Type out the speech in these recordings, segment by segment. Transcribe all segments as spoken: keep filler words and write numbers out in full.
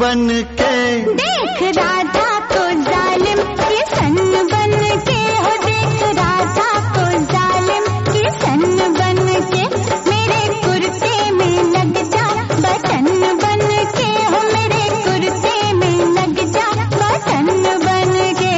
बन के। देख राधा को जालिम की सन बन के, हो देख राधा को जालिम की सन बन के, मेरे कुर्ते में लग जा बटन बन के, हो मेरे कुर्ते में लग जा बटन बन के।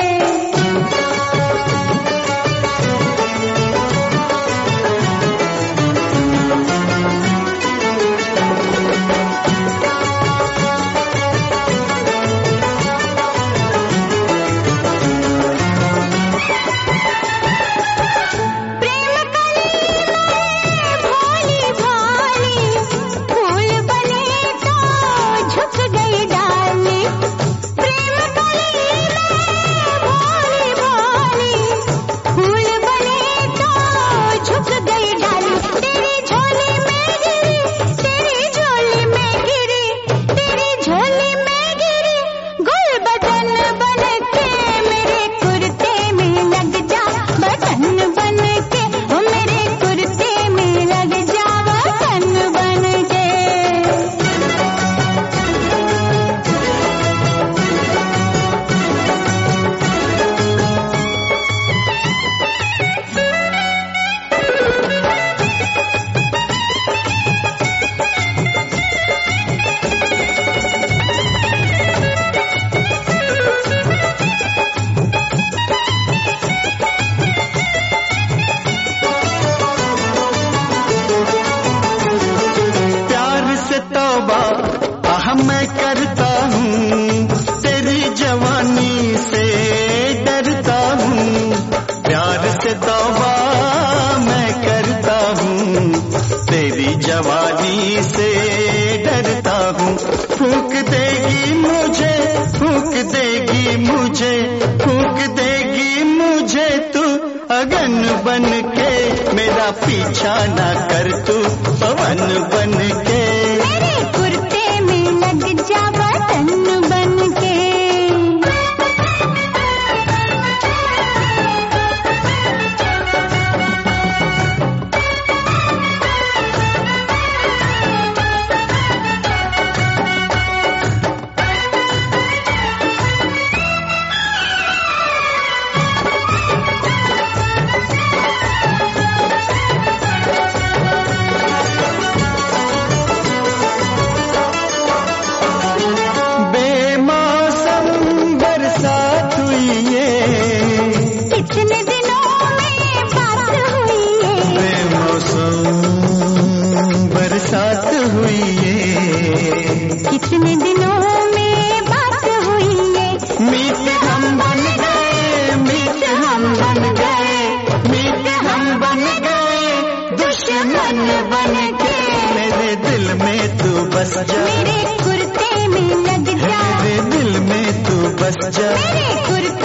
मैं करता हूँ तेरी जवानी से डरता हूँ, प्यार से तौबा मैं करता हूँ तेरी जवानी से डरता हूँ। फूंक देगी मुझे फूंक देगी मुझे फूंक देगी मुझे तू अगन बन के, मेरा पीछा ना कर तू पवन बन के। मेरे कुर्ते में लग जा बटन बन के। कितने दिनों में बात हुई है, बेमौसम बरसात हुई है, कितने दिनों में बात हुई है। मीत हम बन गए मीत हम बन गए मीत हम बन गए दुश्मन बन के, मेरे दिल में तू बस जा, मेरे कुर्ते में लग जा, मेरे दिल में तू बस जा, मेरे कुर्ते